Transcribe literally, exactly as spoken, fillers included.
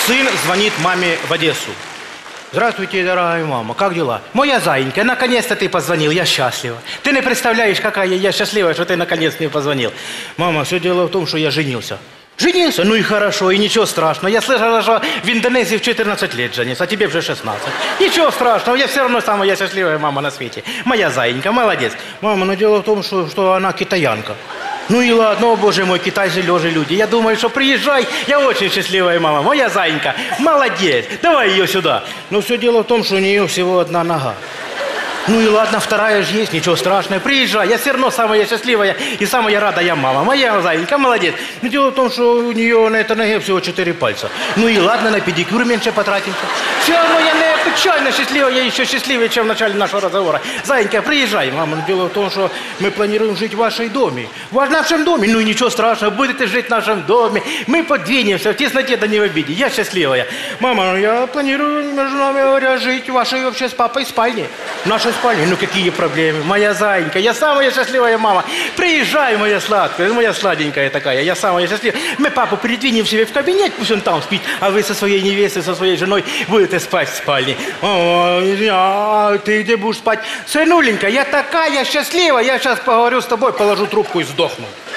Сын звонит маме в Одессу. Здравствуйте, дорогая мама, как дела? Моя зайенька, наконец-то ты позвонил, я счастлива. Ты не представляешь, какая я счастлива, что ты наконец мне позвонил. Мама, все дело в том, что я женился. Женился? Ну и хорошо, и ничего страшного. Я слышала, что в Индонезии в четырнадцать лет женился, а тебе уже шестнадцать. Ничего страшного, я все равно самая счастливая мама на свете. Моя зайенька, молодец. Мама, но дело в том, что, что она китаянка. Ну и ладно, о боже мой, Китай же лежи люди. Я думаю, что приезжай, я очень счастливая мама. Моя зайенька, молодец, давай ее сюда. Но все дело в том, что у нее всего одна нога. Ну и ладно, вторая же есть, ничего страшного. Приезжай, я все равно самая счастливая и самая радая мама. Моя зайенька, молодец. Но дело в том, что у нее на этой ноге всего четыре пальца. Ну и ладно, на педикюр меньше потратимся. Все равно я не печально счастливая, я еще счастливее, чем в начале нашего разговора. Зайенька, приезжай, мама. Но дело в том, что мы планируем жить в вашей доме. В нашем доме. Ну и ничего страшного, будете жить в нашем доме. Мы подвинемся в тесноте, да не в обиде. Я счастливая. Мама, ну я планирую, между нами говоря, жить в вашей вообще с папой спальне. В нашей спальне. Ну какие проблемы? Моя зайенька, я самая счастливая мама. Приезжай, моя сладкая, моя сладенькая такая, я самая счастливая. Мы папу передвинем себе в кабинет, пусть он там спит, а вы со своей невестой, со своей женой будете спать в спальне. О, а ты где будешь спать? Сынуленька, я такая счастливая, я сейчас поговорю с тобой, положу трубку и сдохну.